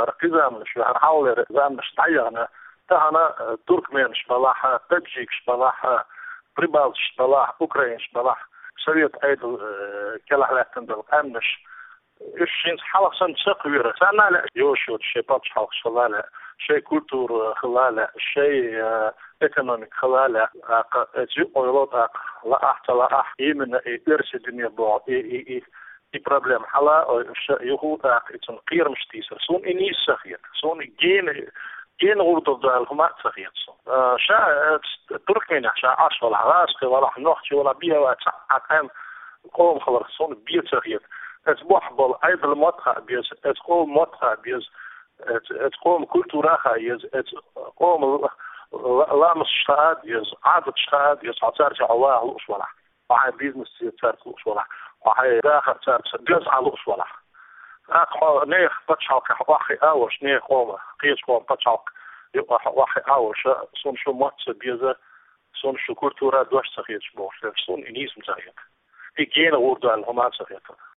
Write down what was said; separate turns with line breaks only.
رقيزام شو هنحاول رقيزام نشتعيغنا تهنا تركمان شبلاحة تاجيك شبلاحة بريبال شبلاح أوكرين شبلاح سويت أيضا كلا حلقتن بالقامنش إيش حلق سنة سقويرة سأنا لا يوشوت شيء باتش حلق خلالة شيء كولتور خلالة شيء ايكونوميك خلالة جو أولاد لا أحت لا أح يمن إرس الدنيا بوا إي بروبلم حلا يهود إتن قير مش تيسر سون إنيس سخيت سون جين غورد الهما سخيت سون شا تركمنا شا عاش ولا عاش ولا نوخش ولا بيها واتعام قوم خلاص سون بيت سخيت اتبوحبل أيضا المطخة بيز اتقوم مطخة بيز اتقوم كولتوراها يز اتقوم لامس شهاد يز عادة شهاد يز عتارجع الله الأصولة وحي بيزنس يتارك الأصولة وحي داخل تارك جز على الأصولة أقوى نيخ بتشعك وحي أوش نيخ قوم قيس قوم بتشعك وحي أوش سون شو مطس بيزة سون شو كولتورا دوش سخيت شبوش سون إنيس مسخيت إيجين غوردو الهمان سخيت